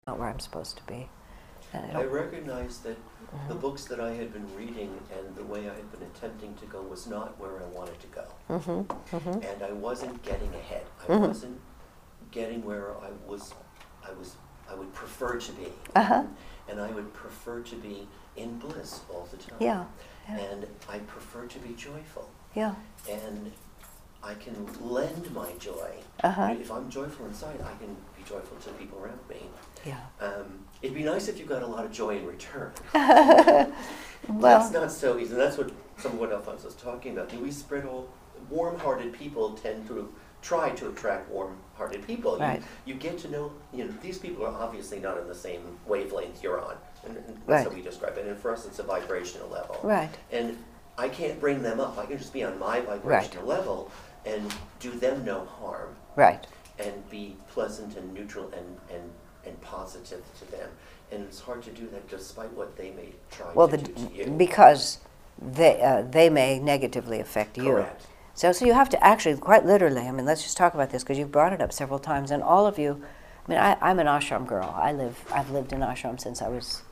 not where I'm supposed to be. And I recognized that the books that I had been reading and the way I had been attempting to go was not where I wanted to go. And I wasn't getting ahead. I wasn't getting where I would prefer to be. And I would prefer to be in bliss all the time. Yeah. And I prefer to be joyful. Yeah. And I can lend my joy. If I'm joyful inside, I can be joyful to people around me. Yeah. It'd be nice if you got a lot of joy in return. Well, That's not so easy. And that's what some of what Alphonse was talking about. We spread all warm-hearted people tend to try to attract warm-hearted people. Right. You get to know, these people are obviously not in the same wavelength you're on. And that's Right. how we describe it. And for us, it's a vibrational level. Right. And I can't bring them up. I can just be on my vibrational level and do them no harm. Right. And be pleasant and neutral and positive to them. And it's hard to do that despite what they may try to do to you. Because they may negatively affect you. Correct. So you have to actually, quite literally, I mean, let's just talk about this because you've brought it up several times, and all of you, I mean, I'm an ashram girl. I've lived in ashram since I was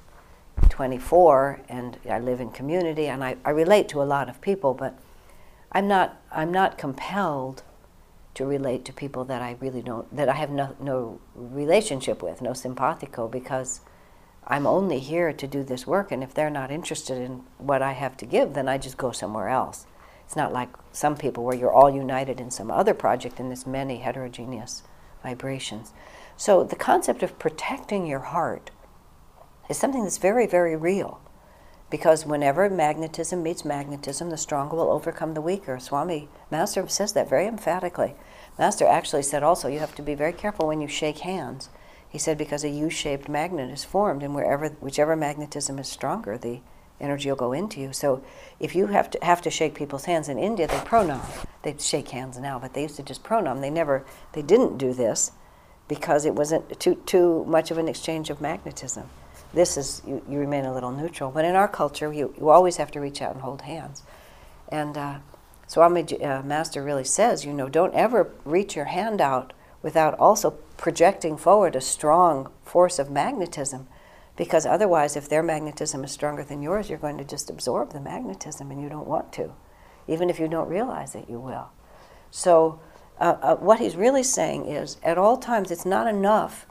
24, and I live in community, and I relate to a lot of people, but I'm not compelled to relate to people that I really don't, that I have no relationship with, no simpatico, because I'm only here to do this work, and if they're not interested in what I have to give, then I just go somewhere else. It's not like some people where you're all united in some other project and there's many heterogeneous vibrations. So the concept of protecting your heart is something that's very, very real. Because whenever magnetism meets magnetism, the stronger will overcome the weaker. Swami Master says that very emphatically. Master actually said also, you have to be very careful when you shake hands. He said because a U-shaped magnet is formed, and whichever magnetism is stronger, the energy will go into you. So if you have to shake people's hands in India, they pranam. They shake hands now, but they used to just pranam. They didn't do this because it wasn't too much of an exchange of magnetism. This is, you remain a little neutral. But in our culture, you always have to reach out and hold hands. And Swami Master really says, don't ever reach your hand out without also projecting forward a strong force of magnetism. Because otherwise, if their magnetism is stronger than yours, you're going to just absorb the magnetism, and you don't want to. Even if you don't realize it, you will. So what he's really saying is, at all times, it's not enough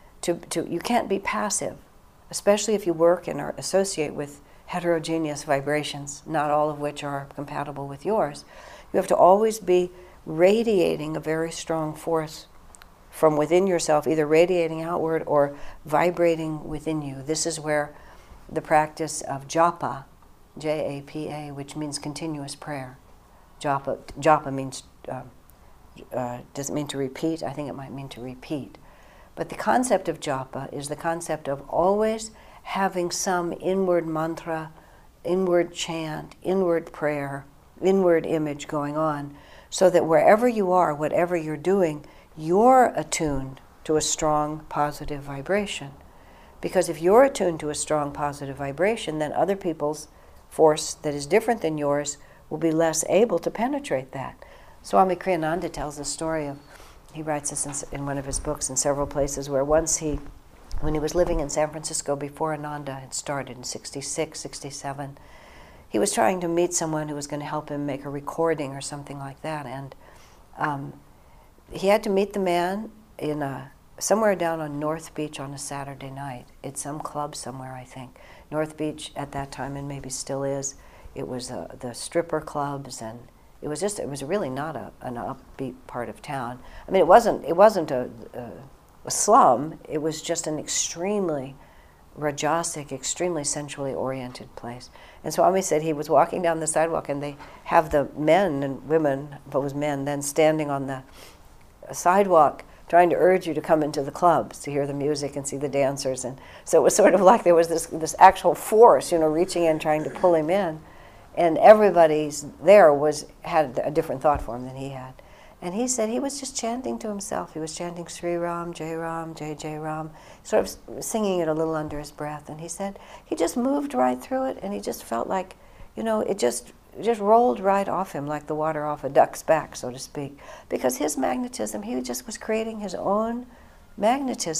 you can't be passive, especially if you work and or associate with heterogeneous vibrations, not all of which are compatible with yours. You have to always be radiating a very strong force from within yourself, either radiating outward or vibrating within you. This is where the practice of japa, J-A-P-A, which means continuous prayer. Japa means, does it mean to repeat? I think it might mean to repeat. But the concept of japa is the concept of always having some inward mantra, inward chant, inward prayer, inward image going on, so that wherever you are, whatever you're doing, you're attuned to a strong positive vibration. Because if you're attuned to a strong positive vibration, then other people's force that is different than yours will be less able to penetrate that. Swami Kriyananda tells a story of, he writes this in one of his books in several places, where once when he was living in San Francisco before Ananda had started in 66, 67, he was trying to meet someone who was going to help him make a recording or something like that. And he had to meet the man in somewhere down on North Beach on a Saturday night. It's some club somewhere, I think. North Beach at that time, and maybe still is, it was the stripper clubs, and it was really not an upbeat part of town. I mean, it wasn't a slum. It was just an extremely rajasic, extremely sensually oriented place. And Swami said he was walking down the sidewalk, and they have the men and women, but it was men, then standing on the sidewalk trying to urge you to come into the clubs to hear the music and see the dancers. And so it was sort of like there was this actual force, reaching in, trying to pull him in. And everybody's there had a different thought form than he had. And he said he was just chanting to himself. He was chanting Sri Ram, Jai Ram, Jai Jai Ram, sort of singing it a little under his breath. And he said he just moved right through it, and he just felt like, it just rolled right off him like the water off a duck's back, so to speak. Because his magnetism, he just was creating his own magnetism,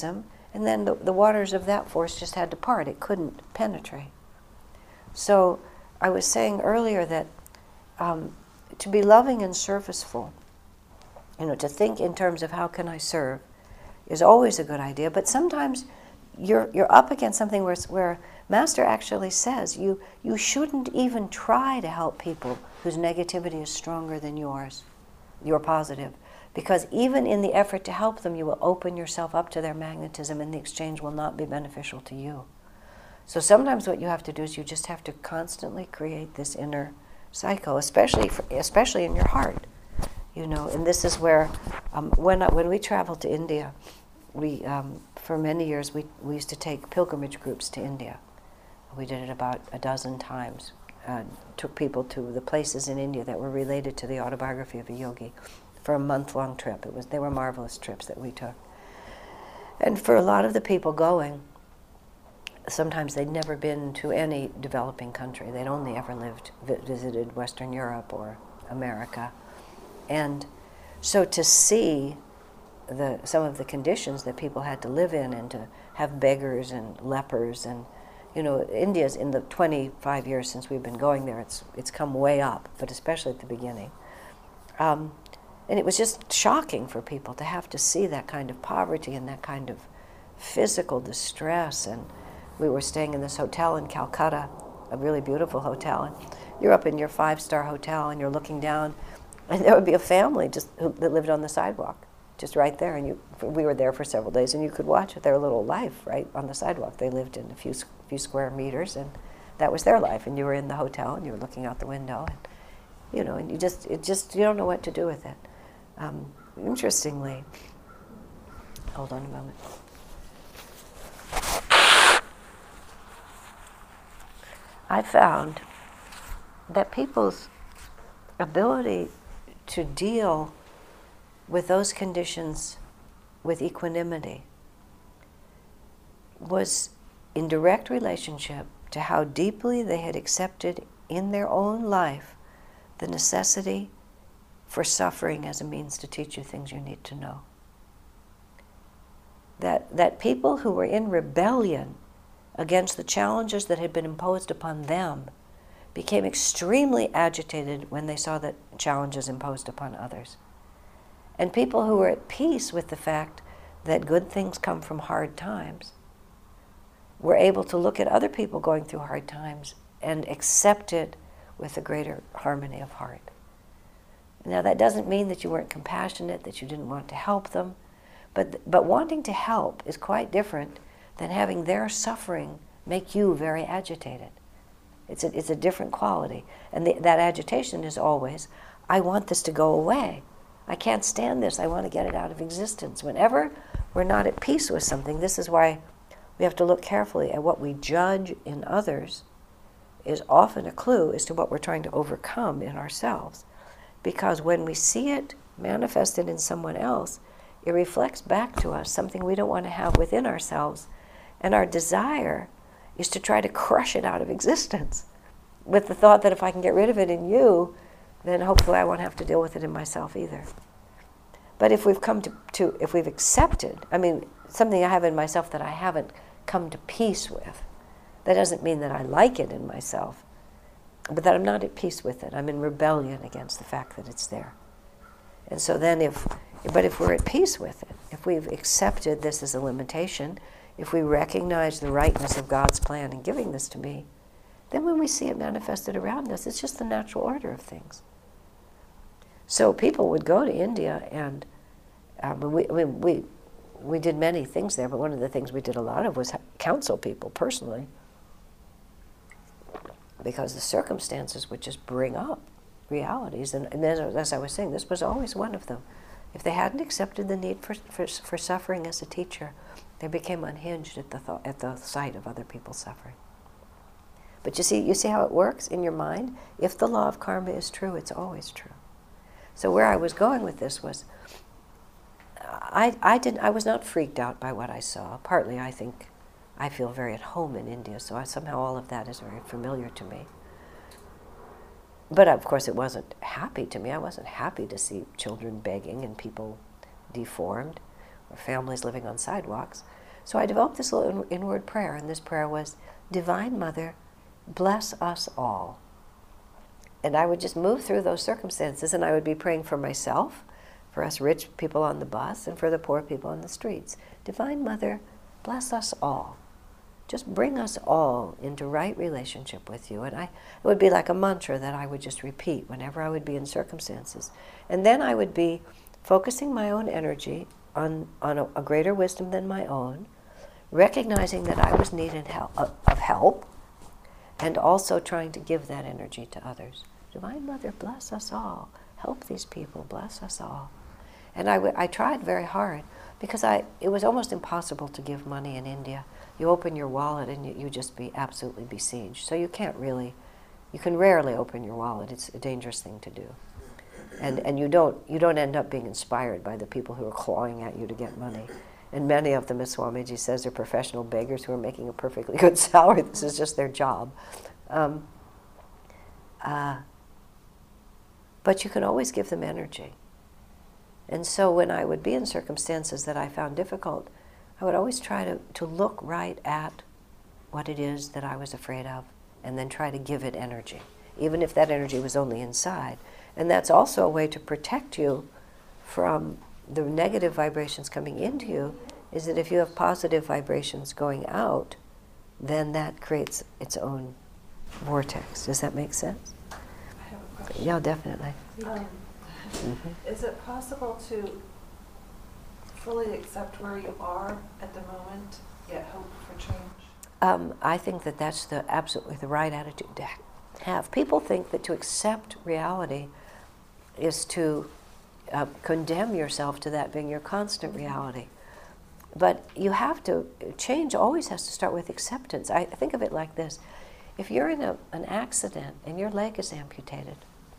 and then the waters of that force just had to part. It couldn't penetrate. So I was saying earlier that to be loving and serviceful, to think in terms of how can I serve, is always a good idea. But sometimes you're up against something where Master actually says you shouldn't even try to help people whose negativity is stronger than yours, your positive. Because even in the effort to help them, you will open yourself up to their magnetism, and the exchange will not be beneficial to you. So sometimes what you have to do is you just have to constantly create this inner cycle, especially in your heart. And this is where, when we traveled to India, we for many years we used to take pilgrimage groups to India. We did it about a dozen times. Took people to the places in India that were related to the autobiography of a yogi for a month-long trip. They were marvelous trips that we took. And for a lot of the people going, sometimes they'd never been to any developing country. They'd only ever visited Western Europe or America. And so to see some of the conditions that people had to live in, and to have beggars and lepers, and India's, in the 25 years since we've been going there, it's come way up, but especially at the beginning. And it was just shocking for people to have to see that kind of poverty and that kind of physical distress. And we were staying in this hotel in Calcutta, a really beautiful hotel. And you're up in your 5-star hotel and you're looking down, and there would be a family that lived on the sidewalk, just right there. And we were there for several days, and you could watch their little life right on the sidewalk. They lived in a few square meters, and that was their life. And you were in the hotel, and you were looking out the window, and and you don't know what to do with it. Interestingly, hold on a moment. I found that people's ability to deal with those conditions with equanimity was in direct relationship to how deeply they had accepted in their own life the necessity for suffering as a means to teach you things you need to know. That people who were in rebellion against the challenges that had been imposed upon them became extremely agitated when they saw the challenges imposed upon others. And people who were at peace with the fact that good things come from hard times were able to look at other people going through hard times and accept it with a greater harmony of heart. Now, that doesn't mean that you weren't compassionate, that you didn't want to help them, but wanting to help is quite different than having their suffering make you very agitated. It's a different quality. And that agitation is always, I want this to go away. I can't stand this. I want to get it out of existence. Whenever we're not at peace with something, this is why we have to look carefully at what we judge in others is often a clue as to what we're trying to overcome in ourselves. Because when we see it manifested in someone else, it reflects back to us something we don't want to have within ourselves. And our desire is to try to crush it out of existence with the thought that if I can get rid of it in you, then hopefully I won't have to deal with it in myself either. But if we've come if we've accepted, something I have in myself that I haven't come to peace with, that doesn't mean that I like it in myself, but that I'm not at peace with it. I'm in rebellion against the fact that it's there. And so then if we're at peace with it, if we've accepted this as a limitation, if we recognize the rightness of God's plan in giving this to me, then when we see it manifested around us, it's just the natural order of things. So people would go to India, and we did many things there, but one of the things we did a lot of was counsel people personally, because the circumstances would just bring up realities. And as I was saying, this was always one of them. If they hadn't accepted the need for suffering as a teacher, they became unhinged at the sight of other people suffering. But you see how it works in your mind? If the law of karma is true, it's always true. So where I was going with this was, I was not freaked out by what I saw. Partly, I think, I feel very at home in India, so somehow all of that is very familiar to me. But of course, it wasn't happy to me. I wasn't happy to see children begging and people deformed, or families living on sidewalks. So I developed this little inward prayer, and this prayer was, Divine Mother, bless us all. And I would just move through those circumstances, and I would be praying for myself, for us rich people on the bus, and for the poor people on the streets. Divine Mother, bless us all. Just bring us all into right relationship with you. And it would be like a mantra that I would just repeat whenever I would be in circumstances. And then I would be focusing my own energy on a greater wisdom than my own, recognizing that I was needed of help, and also trying to give that energy to others. Divine Mother, bless us all. Help these people, bless us all. And I tried very hard, because it was almost impossible to give money in India. You open your wallet and you just be absolutely besieged. So you can rarely open your wallet. It's a dangerous thing to do. And you don't end up being inspired by the people who are clawing at you to get money. And many of them, as Swamiji says, are professional beggars who are making a perfectly good salary. This is just their job. But you can always give them energy. And so when I would be in circumstances that I found difficult, I would always try to look right at what it is that I was afraid of, and then try to give it energy, even if that energy was only inside. And that's also a way to protect you from the negative vibrations coming into you, is that if you have positive vibrations going out, then that creates its own vortex. Does that make sense? I have a question. Yeah, definitely. Is it possible to fully accept where you are at the moment, yet hope for change? I think that that's absolutely the right attitude to have. People think that to accept reality is to condemn yourself to that being your constant reality. But you have to, change always has to start with acceptance. I think of it like this. If you're in an accident and your leg is amputated,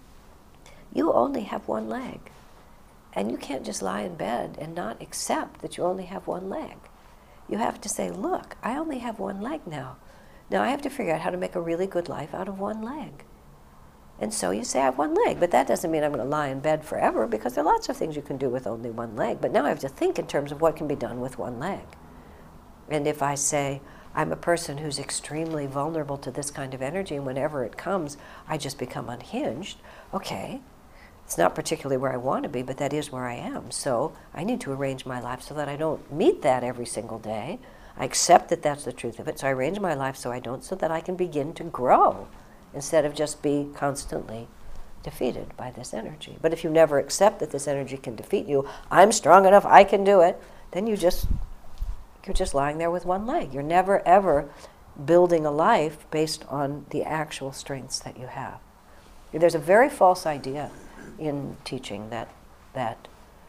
you only have one leg. And you can't just lie in bed and not accept that you only have one leg. You have to say, look, I only have one leg now. Now I have to figure out how to make a really good life out of one leg. And so you say, I have one leg, but that doesn't mean I'm going to lie in bed forever, because there are lots of things you can do with only one leg. But now I have to think in terms of what can be done with one leg. And if I say, I'm a person who's extremely vulnerable to this kind of energy, and whenever it comes, I just become unhinged, okay. It's not particularly where I want to be, but that is where I am. So I need to arrange my life so that I don't meet that every single day. I accept that that's the truth of it. So I arrange my life so I don't, so that I can begin to grow instead of just be constantly defeated by this energy. But if you never accept that this energy can defeat you, I'm strong enough, I can do it, then you're just lying there with one leg. You're never, ever building a life based on the actual strengths that you have. There's a very false idea in teaching that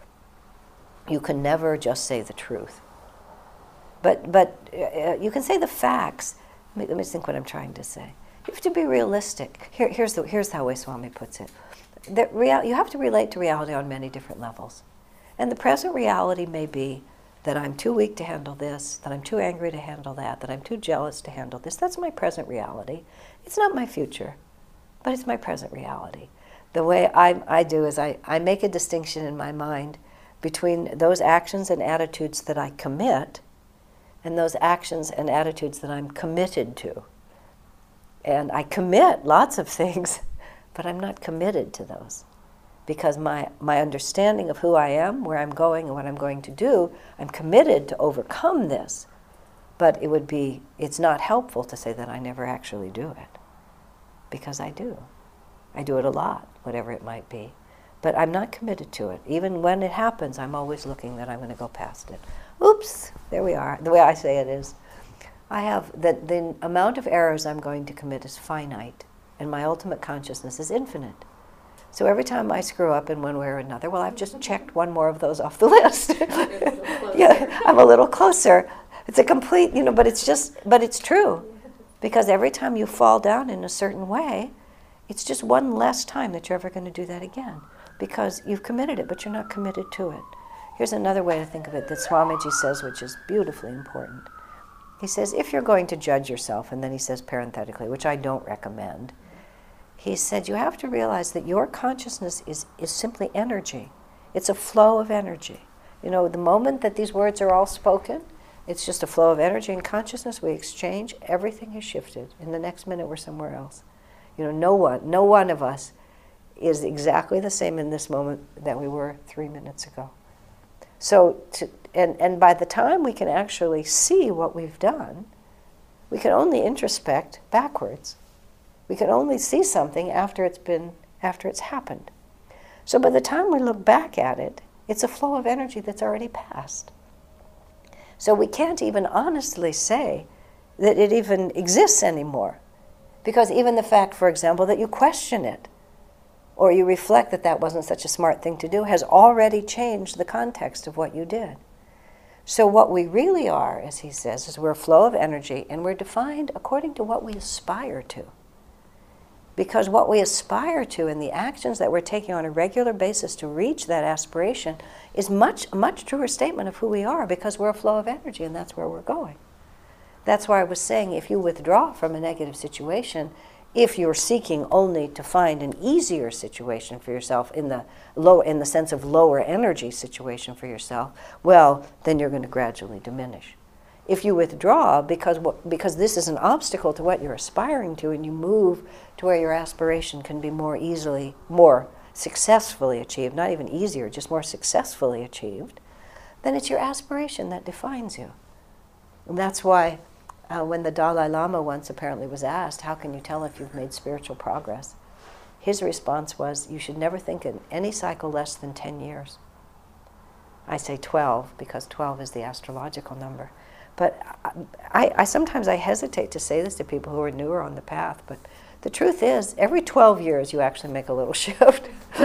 you can never just say the truth. But you can say the facts. Let me think what I'm trying to say. You have to be realistic. Here's how Swami puts it. You have to relate to reality on many different levels. And the present reality may be that I'm too weak to handle this, that I'm too angry to handle that I'm too jealous to handle this. That's my present reality. It's not my future, but it's my present reality. The way I do is I make a distinction in my mind between those actions and attitudes that I commit and those actions and attitudes that I'm committed to. And I commit lots of things, but I'm not committed to those. Because my understanding of who I am, where I'm going, and what I'm going to do, I'm committed to overcome this. But it's not helpful to say that I never actually do it. Because I do. I do it a lot, whatever it might be. But I'm not committed to it. Even when it happens, I'm always looking that I'm going to go past it. Oops, there we are. The way I say it is, I have the amount of errors I'm going to commit is finite, and my ultimate consciousness is infinite. So every time I screw up in one way or another, well, I've just checked one more of those off the list. Yeah, I'm a little closer. It's a complete, but it's true. Because every time you fall down in a certain way, it's just one less time that you're ever going to do that again. Because you've committed it, but you're not committed to it. Here's another way to think of it that Swamiji says, which is beautifully important. He says, if you're going to judge yourself, and then he says parenthetically, which I don't recommend, he said you have to realize that your consciousness is simply energy. It's a flow of energy. The moment that these words are all spoken, It's just a flow of energy and consciousness. We exchange. Everything has shifted. In the next minute, we're somewhere else. No one of us is exactly the same in this moment that we were 3 minutes ago. So, and by the time we can actually see what we've done, we can only introspect backwards. We can only see something after it's happened. So by the time we look back at it, it's a flow of energy that's already passed. So we can't even honestly say that it even exists anymore. Because even the fact, for example, that you question it, or you reflect that that wasn't such a smart thing to do, has already changed the context of what you did. So what we really are, as he says, is we're a flow of energy, and we're defined according to what we aspire to. Because what we aspire to and the actions that we're taking on a regular basis to reach that aspiration is a much truer statement of who we are, because we're a flow of energy, and that's where we're going. That's why I was saying, if you withdraw from a negative situation, if you're seeking only to find an easier situation for yourself, in the sense of lower energy situation for yourself, well, then you're going to gradually diminish. If you withdraw because this is an obstacle to what you're aspiring to, and you move to where your aspiration can be more successfully achieved, not even easier, just more successfully achieved, then it's your aspiration that defines you. And that's why when the Dalai Lama once apparently was asked, how can you tell if you've made spiritual progress? His response was, you should never think in any cycle less than 10 years. I say 12 because 12 is the astrological number. But I sometimes hesitate to say this to people who are newer on the path, but the truth is, every 12 years you actually make a little shift.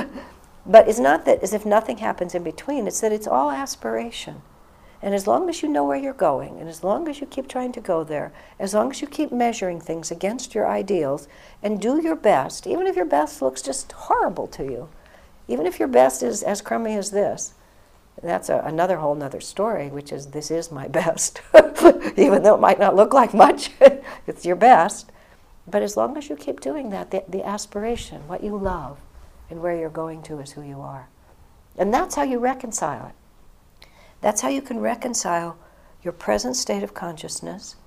But it's not that as if nothing happens in between, it's that it's all aspiration. And as long as you know where you're going, and as long as you keep trying to go there, as long as you keep measuring things against your ideals, and do your best, even if your best looks just horrible to you, even if your best is as crummy as this, that's another whole nother story, which is, this is my best. Even though it might not look like much, it's your best. But as long as you keep doing that, the aspiration, what you love, and where you're going to is who you are. And that's how you reconcile it. That's how you can reconcile your present state of consciousness,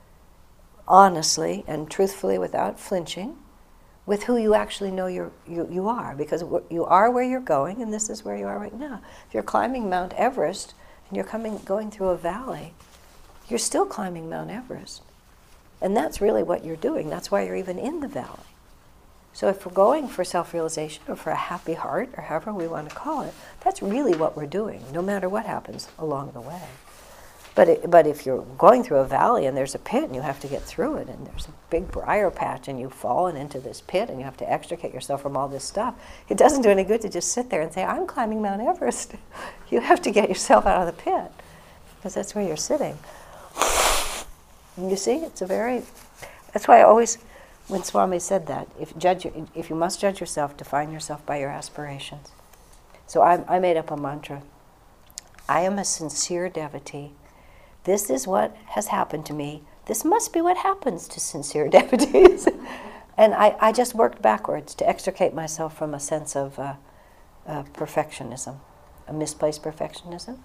honestly and truthfully without flinching, with who you actually know you are. Because you are where you're going, and this is where you are right now. If you're climbing Mount Everest, and you're going through a valley, you're still climbing Mount Everest. And that's really what you're doing. That's why you're even in the valley. So if we're going for self-realization, or for a happy heart, or however we want to call it, that's really what we're doing, no matter what happens along the way. But if you're going through a valley and there's a pit and you have to get through it, and there's a big briar patch and you've fallen into this pit and you have to extricate yourself from all this stuff, it doesn't do any good to just sit there and say, I'm climbing Mount Everest. You have to get yourself out of the pit, because that's where you're sitting. And you see, that's why I always, when Swami said that, if you must judge yourself, define yourself by your aspirations. So I made up a mantra. I am a sincere devotee. This is what has happened to me. This must be what happens to sincere devotees. And I just worked backwards to extricate myself from a sense of perfectionism, a misplaced perfectionism.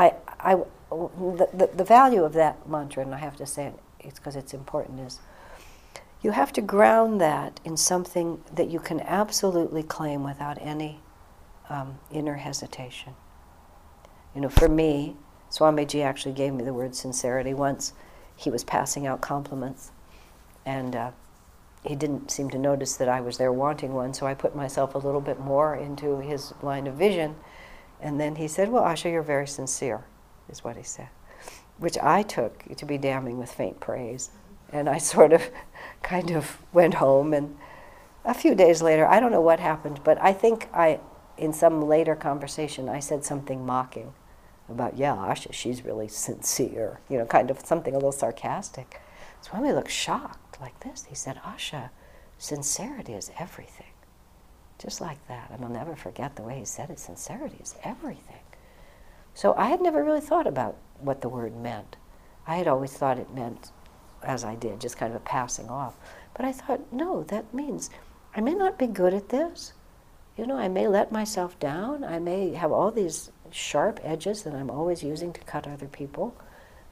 The value of that mantra, and I have to say it's because it's important, is you have to ground that in something that you can absolutely claim without any inner hesitation. For me, Swamiji actually gave me the word sincerity once. He was passing out compliments, and he didn't seem to notice that I was there wanting one, so I put myself a little bit more into his line of vision. And then he said, well, Asha, you're very sincere, is what he said, which I took to be damning with faint praise. And I kind of went home, and a few days later, I don't know what happened, but I think in some later conversation, I said something mocking about, yeah, Asha, she's really sincere, kind of something a little sarcastic. Swami looked shocked like this. He said, Asha, sincerity is everything. Just like that. And I'll never forget the way he said it. Sincerity is everything. So I had never really thought about what the word meant. I had always thought it meant, as I did, just kind of a passing off. But I thought, no, that means I may not be good at this. I may let myself down. I may have all these sharp edges that I'm always using to cut other people.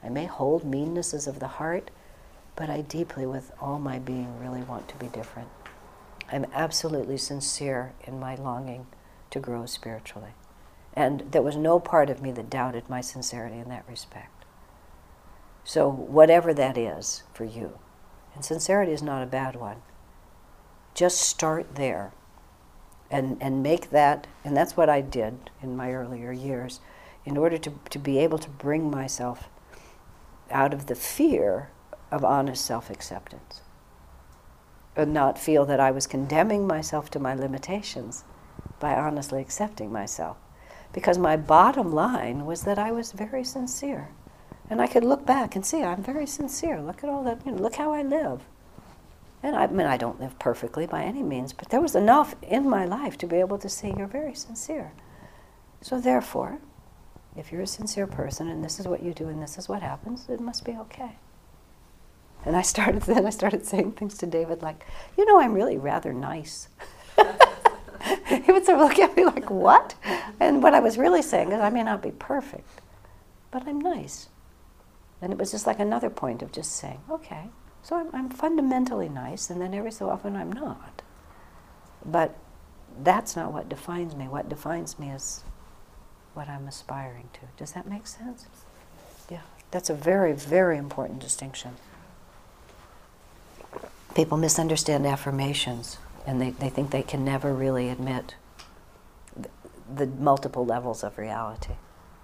I may hold meannesses of the heart, but I deeply, with all my being, really want to be different. I'm absolutely sincere in my longing to grow spiritually. And there was no part of me that doubted my sincerity in that respect. So whatever that is for you, and sincerity is not a bad one, just start there and make that, and that's what I did in my earlier years, in order to be able to bring myself out of the fear of honest self-acceptance and not feel that I was condemning myself to my limitations by honestly accepting myself. Because my bottom line was that I was very sincere. And I could look back and see, I'm very sincere. Look at all that, look how I live. And I mean, I don't live perfectly by any means, but there was enough in my life to be able to see you're very sincere. So therefore, if you're a sincere person and this is what you do and this is what happens, it must be okay. And I started saying things to David like, I'm really rather nice. He would sort of look at me like, what? And what I was really saying is, I may not be perfect, but I'm nice. And it was just like another point of just saying, okay, so I'm fundamentally nice, and then every so often I'm not. But that's not what defines me. What defines me is what I'm aspiring to. Does that make sense? Yeah, that's a very, very important distinction. People misunderstand affirmations, and they think they can never really admit the multiple levels of reality.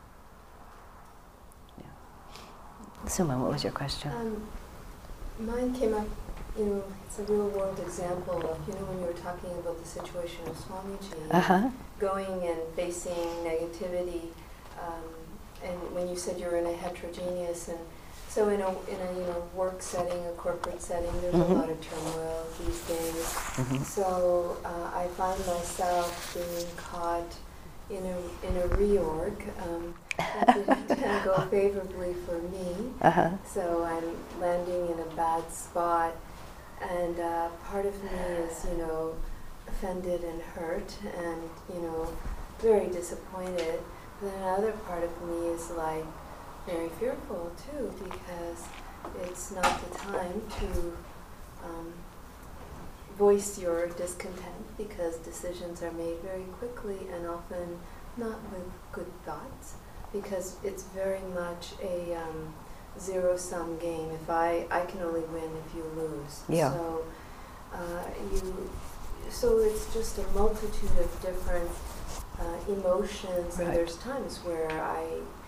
Yeah. Suma, what was your question? Mine came up, it's a real world example of, when you were talking about the situation of Swamiji, going and facing negativity, and when you said you're in a heterogeneous, and so in a work setting, a corporate setting, there's a lot of turmoil these days. So I find myself being caught in a reorg that didn't go favorably for me. So I'm landing in a bad spot, and part of me is offended and hurt, and very disappointed. Then another part of me is like very fearful too, because it's not the time to voice your discontent, because decisions are made very quickly and often not with good thoughts, because it's very much a zero-sum game. If I can only win if you lose. Yeah. So it's just a multitude of different emotions, and there's times where I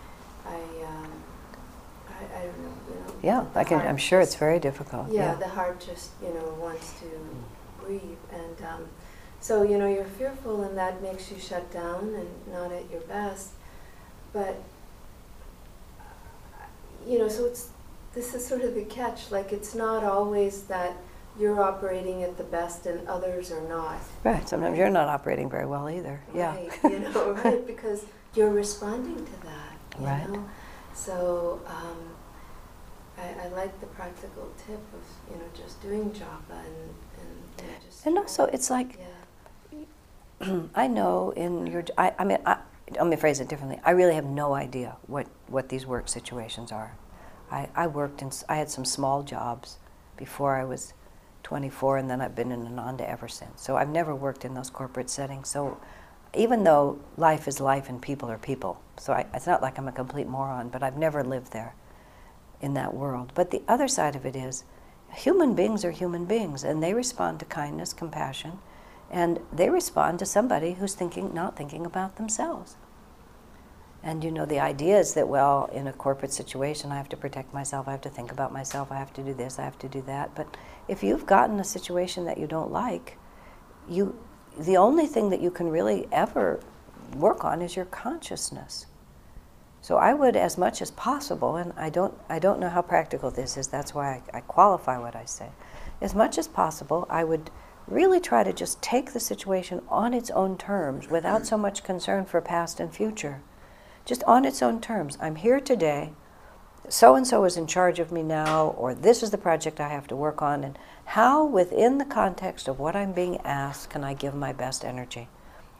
don't know. Yeah, I'm sure it's very difficult. Yeah, the heart just wants to breathe, and so you're fearful, and that makes you shut down and not at your best. But so this is sort of the catch. Like, it's not always that you're operating at the best and others are not. Right. Sometimes you're not operating very well either. Yeah. Right. Right, because you're responding to that. Right. So I like the practical tip of just doing japa and just. And also, it's like, I know in your. Let me phrase it differently. I really have no idea what these work situations are. I worked I had some small jobs before I was 24, and then I've been in Ananda ever since. So I've never worked in those corporate settings. So even though life is life and people are people, so it's not like I'm a complete moron, but I've never lived there in that world. But the other side of it is, human beings are human beings, and they respond to kindness, compassion, and they respond to somebody who's not thinking about themselves. And the idea is that, well, in a corporate situation, I have to protect myself, I have to think about myself, I have to do this, I have to do that. But if you've gotten a situation that you don't like, the only thing that you can really ever work on is your consciousness. So I would, as much as possible, and I don't know how practical this is, that's why I qualify what I say. As much as possible, I would really try to just take the situation on its own terms, without so much concern for past and future. Just on its own terms. I'm here today, so-and-so is in charge of me now, or this is the project I have to work on, and how, within the context of what I'm being asked, can I give my best energy?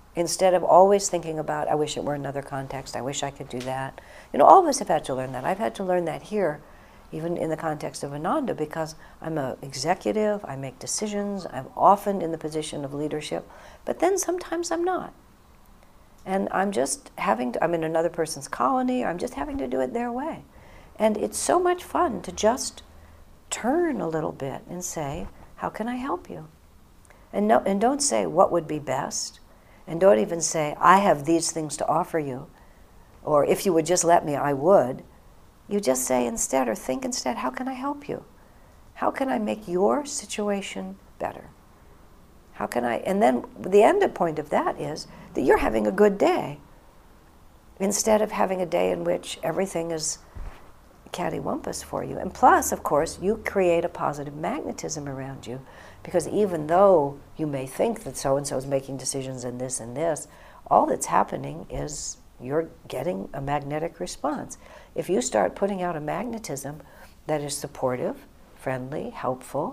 Instead of always thinking about, I wish it were another context, I wish I could do that. All of us have had to learn that. I've had to learn that here, even in the context of Ananda, because I'm an executive, I make decisions, I'm often in the position of leadership, but then sometimes I'm not. And I'm just I'm in another person's colony, I'm just having to do it their way. And it's so much fun to just turn a little bit and say, how can I help you? And don't say, what would be best? And don't even say, I have these things to offer you. Or if you would just let me, I would. You just say instead, or think instead, how can I help you? How can I make your situation better? How can I? And then the end point of that is that you're having a good day, instead of having a day in which everything is cattywampus for you. And plus, of course, you create a positive magnetism around you, because even though you may think that so-and-so is making decisions in this and this, all that's happening is you're getting a magnetic response. If you start putting out a magnetism that is supportive, friendly, helpful,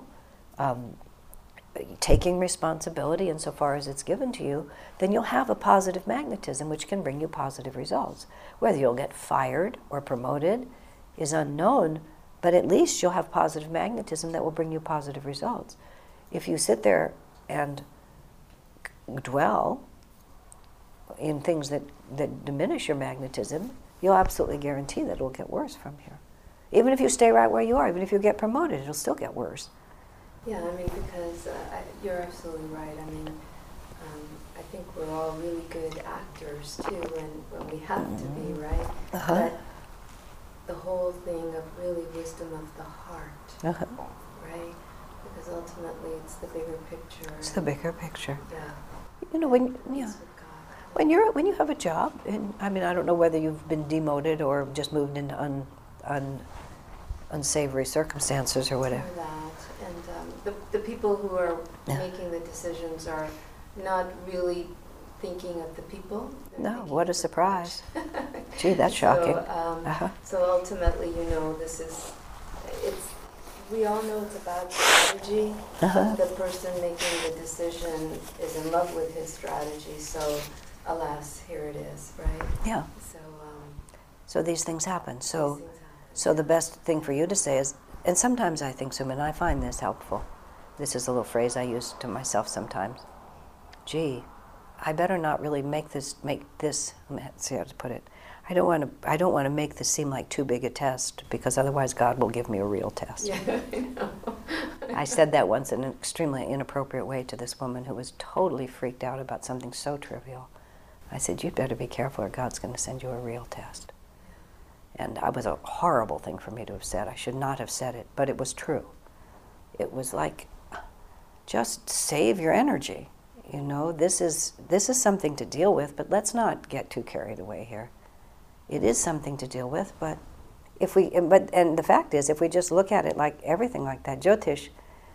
taking responsibility insofar as it's given to you, then you'll have a positive magnetism which can bring you positive results. Whether you'll get fired or promoted is unknown, but at least you'll have positive magnetism that will bring you positive results. If you sit there and dwell in things that diminish your magnetism, you'll absolutely guarantee that it'll get worse from here. Even if you stay right where you are, even if you get promoted, it'll still get worse. Yeah, because you're absolutely right. I think we're all really good actors too when we have to be, right? But the whole thing of really wisdom of the heart, right? Because ultimately it's the bigger picture. It's the bigger picture. Yeah. When you have a job, and I don't know whether you've been demoted or just moved into unsavory circumstances or whatever. That. And the people who are making the decisions are not really thinking of the people. No, what a surprise. Gee, that's shocking. So ultimately, we all know it's about strategy. The person making the decision is in love with his strategy, so alas, here it is, right? Yeah. So these things happen. So the best thing for you to say is, and sometimes I think, Suman, I find this helpful. This is a little phrase I use to myself sometimes. Gee, I better not really make this, let's see how to put it. I don't want to make this seem like too big a test, because otherwise God will give me a real test. Yeah, I know. I said that once in an extremely inappropriate way to this woman who was totally freaked out about something so trivial. I said, you'd better be careful or God's going to send you a real test. And it was a horrible thing for me to have said. I should not have said it, but it was true. It was like, just save your energy. This is something to deal with, but let's not get too carried away here. It is something to deal with, but and the fact is, if we just look at it like everything like that, Jyotish,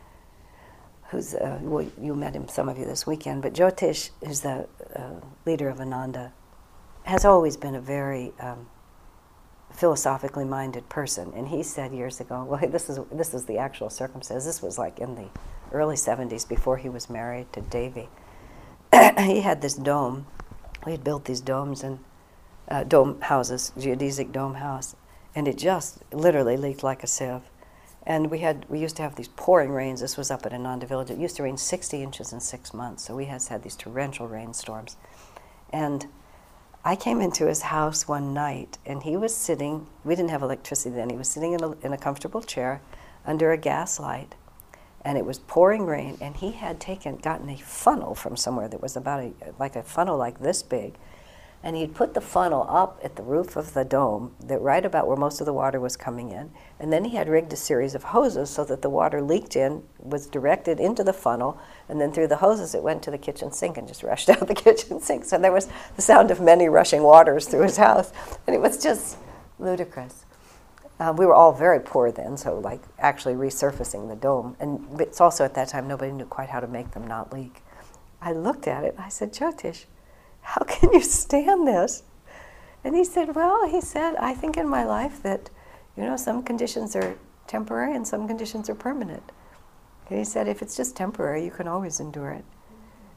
who's you met him, some of you, this weekend, but Jyotish, who's the leader of Ananda, has always been a very philosophically minded person. And he said years ago, well, this is the actual circumstance. This was like in the early 70s, before he was married to Devi. He had this dome. We had built these domes and dome houses, geodesic dome house, and it just literally leaked like a sieve. And we used to have these pouring rains. This was up at Ananda Village. It used to rain 60 inches in 6 months, so we had these torrential rainstorms. And I came into his house one night, and he was sitting, we didn't have electricity then, he was sitting in a comfortable chair under a gas light, and it was pouring rain, and he had gotten a funnel from somewhere that was about a funnel like this big, and he'd put the funnel up at the roof of the dome, right about where most of the water was coming in, and then he had rigged a series of hoses so that the water leaked in, was directed into the funnel, and then through the hoses it went to the kitchen sink and just rushed out the kitchen sink. So there was the sound of many rushing waters through his house, and it was just ludicrous. We were all very poor then, so like actually resurfacing the dome, and it's also at that time nobody knew quite how to make them not leak. I looked at it and I said, Jyotish, how can you stand this? And he said, I think in my life that, some conditions are temporary and some conditions are permanent. And he said, if it's just temporary, you can always endure it.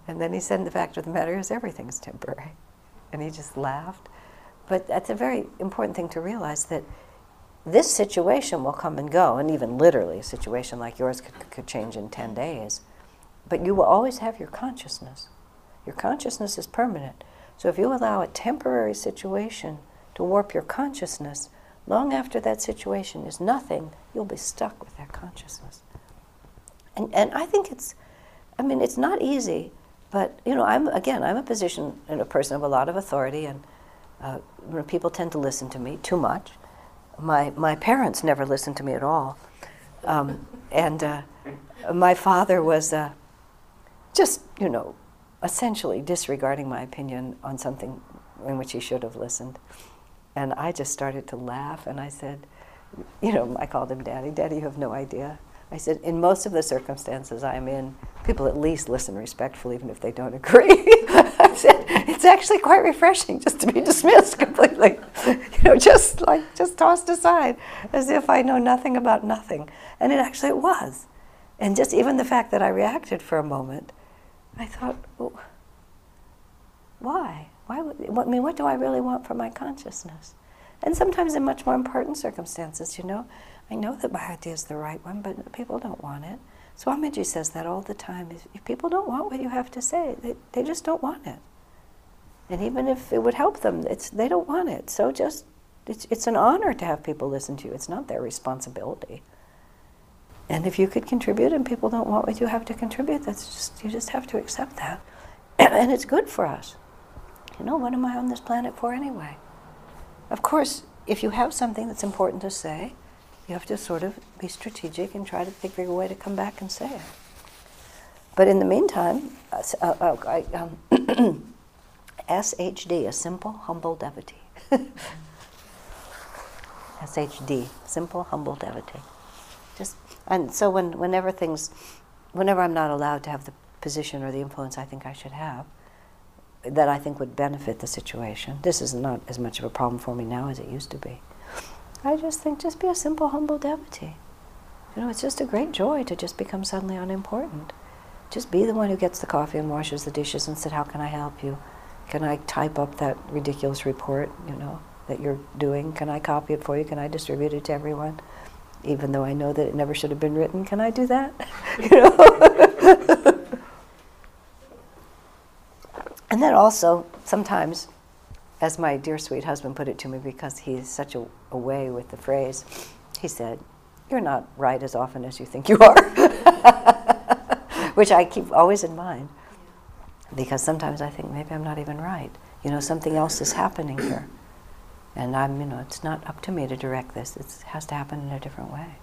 And then he said, the fact of the matter is everything's temporary. And he just laughed. But that's a very important thing to realize, that this situation will come and go, and even literally a situation like yours could change in 10 days. But you will always have your consciousness. Your consciousness is permanent. So if you allow a temporary situation to warp your consciousness, long after that situation is nothing, you'll be stuck with that consciousness. And I think it's not easy, but I'm a position and a person of a lot of authority, and people tend to listen to me too much. My parents never listened to me at all, and my father was just essentially disregarding my opinion on something in which he should have listened. And I just started to laugh, and I said, I called him Daddy. Daddy, you have no idea. I said, in most of the circumstances I'm in, people at least listen respectfully, even if they don't agree. I said, it's actually quite refreshing just to be dismissed completely, just tossed aside, as if I know nothing about nothing. And it actually was. And just even the fact that I reacted for a moment, I thought, well, why? What do I really want from my consciousness? And sometimes in much more important circumstances, I know that my idea is the right one, but people don't want it. Swamiji says that all the time. If people don't want what you have to say, they just don't want it. And even if it would help them, they don't want it. So it's an honor to have people listen to you. It's not their responsibility. And if you could contribute and people don't want what you have to contribute, you just have to accept that. And it's good for us. What am I on this planet for anyway? Of course, if you have something that's important to say, you have to sort of be strategic and try to figure a way to come back and say it. But in the meantime, SHD, a simple, humble devotee. SHD, simple, humble devotee. And so whenever I'm not allowed to have the position or the influence I think I should have, that I think would benefit the situation. This is not as much of a problem for me now as it used to be. I just think, just be a simple, humble devotee. It's just a great joy to just become suddenly unimportant. Just be the one who gets the coffee and washes the dishes and said, how can I help you? Can I type up that ridiculous report, that you're doing? Can I copy it for you? Can I distribute it to everyone? Even though I know that it never should have been written, can I do that? And then also, sometimes, as my dear sweet husband put it to me, because he's such a way with the phrase, he said, you're not right as often as you think you are. Which I keep always in mind. Because sometimes I think maybe I'm not even right. Something else is happening here. And it's not up to me to direct this. It has to happen in a different way.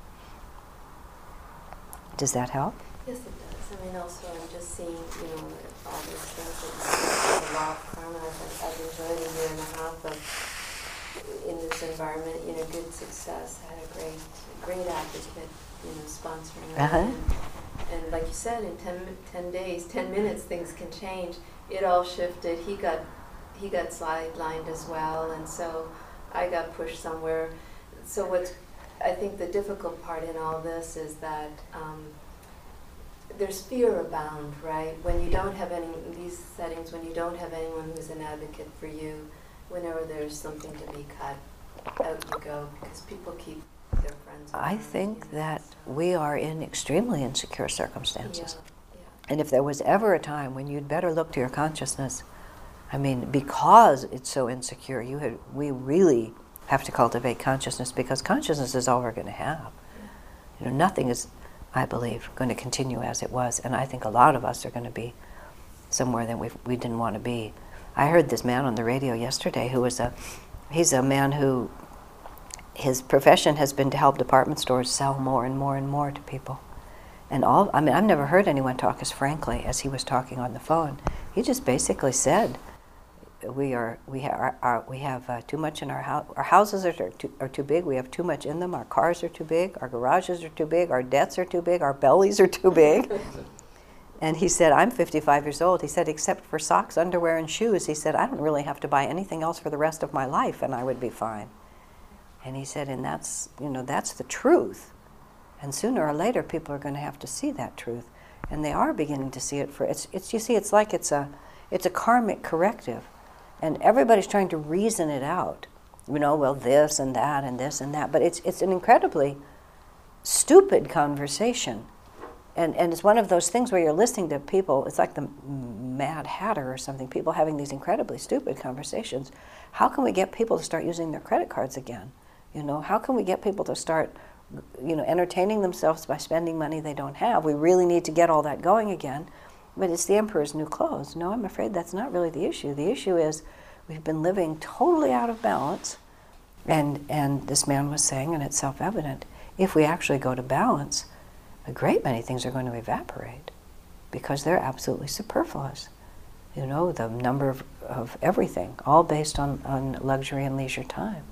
Does that help? Yes, it does. Also I'm just seeing, all these things that the law of karma. I've enjoyed a year and a half of in this environment. Good success. I had a great advocate, sponsoring. And like you said, in 10 days, 10 minutes, things can change. It all shifted. He got sidelined as well, and so I got pushed somewhere. So I think the difficult part in all this is that there's fear abound, right? When you don't have these settings, when you don't have anyone who's an advocate for you, whenever there's something to be cut, out you go, because people keep their friends around. I think that we are in extremely insecure circumstances. Yeah. And if there was ever a time when you'd better look to your consciousness, because it's so insecure, we really have to cultivate consciousness, because consciousness is all we're going to have. Nothing is, I believe, going to continue as it was, and I think a lot of us are going to be somewhere that we didn't want to be. I heard this man on the radio yesterday he's a man who, his profession has been to help department stores sell more and more and more to people. And I've never heard anyone talk as frankly as he was talking on the phone. He just basically said, we have too much in our house. Our houses are too big. We have too much in them. Our cars are too big. Our garages are too big. Our debts are too big. Our bellies are too big. And he said, I'm 55 years old. He said, except for socks, underwear, and shoes, he said, I don't really have to buy anything else for the rest of my life, and I would be fine. And he said, and that's the truth. And sooner or later, people are going to have to see that truth. and they are beginning to see it for it's you see it's like it's a karmic corrective, and everybody's trying to reason it out. Well, this and that and this and that, but it's an incredibly stupid conversation. And it's one of those things where you're listening to people, it's like the Mad Hatter or something, people having these incredibly stupid conversations. How can we get people to start using their credit cards again? How can we get people to start, entertaining themselves by spending money they don't have? We really need to get all that going again, but it's the emperor's new clothes. No, I'm afraid that's not really the issue. The issue is we've been living totally out of balance, and this man was saying, and it's self-evident, if we actually go to balance, a great many things are going to evaporate because they're absolutely superfluous. The number of everything, all based on luxury and leisure time.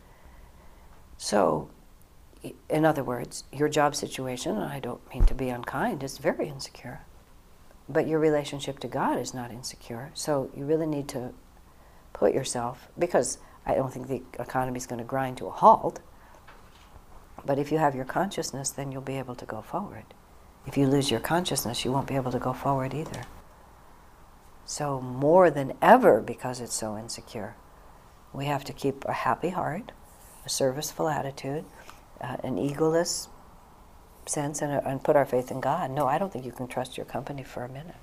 So, in other words, your job situation, and I don't mean to be unkind, is very insecure. But your relationship to God is not insecure. So you really need to put yourself, because I don't think the economy is going to grind to a halt, but if you have your consciousness, then you'll be able to go forward. If you lose your consciousness, you won't be able to go forward either. So more than ever, because it's so insecure, we have to keep a happy heart, a serviceful attitude, an egoless sense, and put our faith in God. No, I don't think you can trust your company for a minute,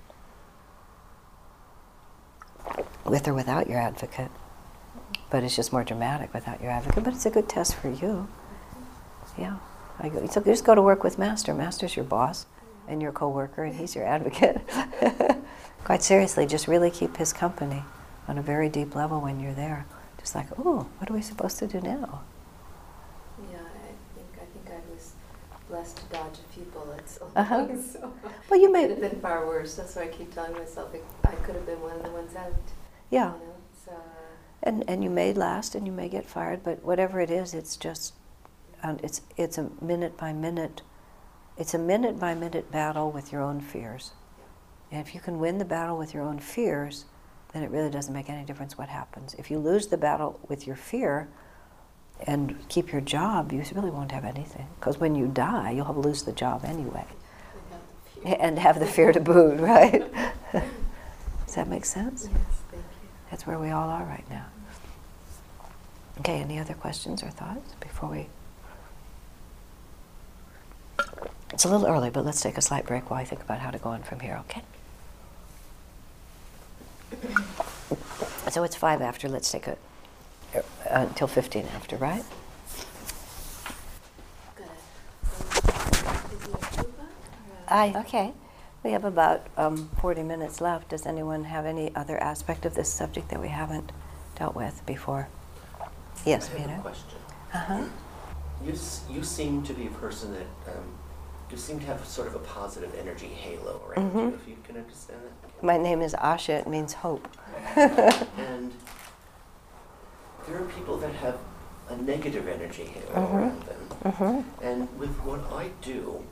with or without your advocate. But it's just more dramatic without your advocate. But it's a good test for you. Yeah. So just go to work with Master. Master's your boss and your co-worker, and he's your advocate. Quite seriously, just really keep his company on a very deep level when you're there. Just like, oh, what are we supposed to do now? Yeah, I think I was blessed to dodge a few bullets. So well, you it may could have been far worse. That's why I keep telling myself I could have been one of the ones out. Yeah. So, and you may last and you may get fired, but whatever it is, it's just it's a minute by minute battle with your own fears. And if you can win the battle with your own fears, then it really doesn't make any difference what happens. If you lose the battle with your fear and keep your job, you really won't have anything. Because when you die, you'll have lose the job anyway. And have the fear to boot, right? Does that make sense? yes, thank you. That's where we all are right now. Okay, any other questions or thoughts before we... It's a little early, but let's take a slight break while I think about how to go on from here, okay? So it's 5 after, let's take until 15 after, right? Good. Is it Cuba? Okay. We have about 40 minutes left. Does anyone have any other aspect of this subject that we haven't dealt with before? Yes, I have Peter? a question. Uh-huh. You seem to be a person that, you seem to have sort of a positive energy halo around you, if you can understand that. My name is Asha. It means hope. And there are people that have a negative energy halo around them. And with what I do,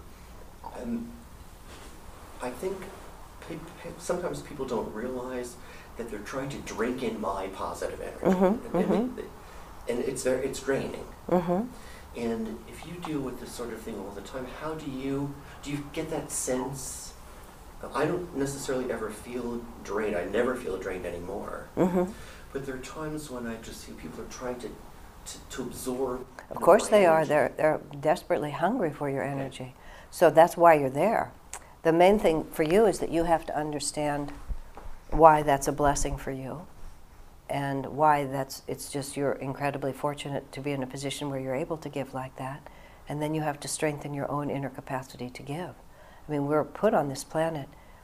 I think sometimes people don't realize that they're trying to drink in my positive energy. And it's draining. And if you deal with this sort of thing all the time, how do you get that sense? I don't necessarily ever feel drained. I never feel drained anymore. But there are times when I just see people are trying to absorb. Of course my they are. energy. They're desperately hungry for your energy. So that's why you're there. The main thing for you is that you have to understand why that's a blessing for you, and why it's just you're incredibly fortunate to be in a position where you're able to give like that. And then you have to strengthen your own inner capacity to give. I mean, we're put on this planet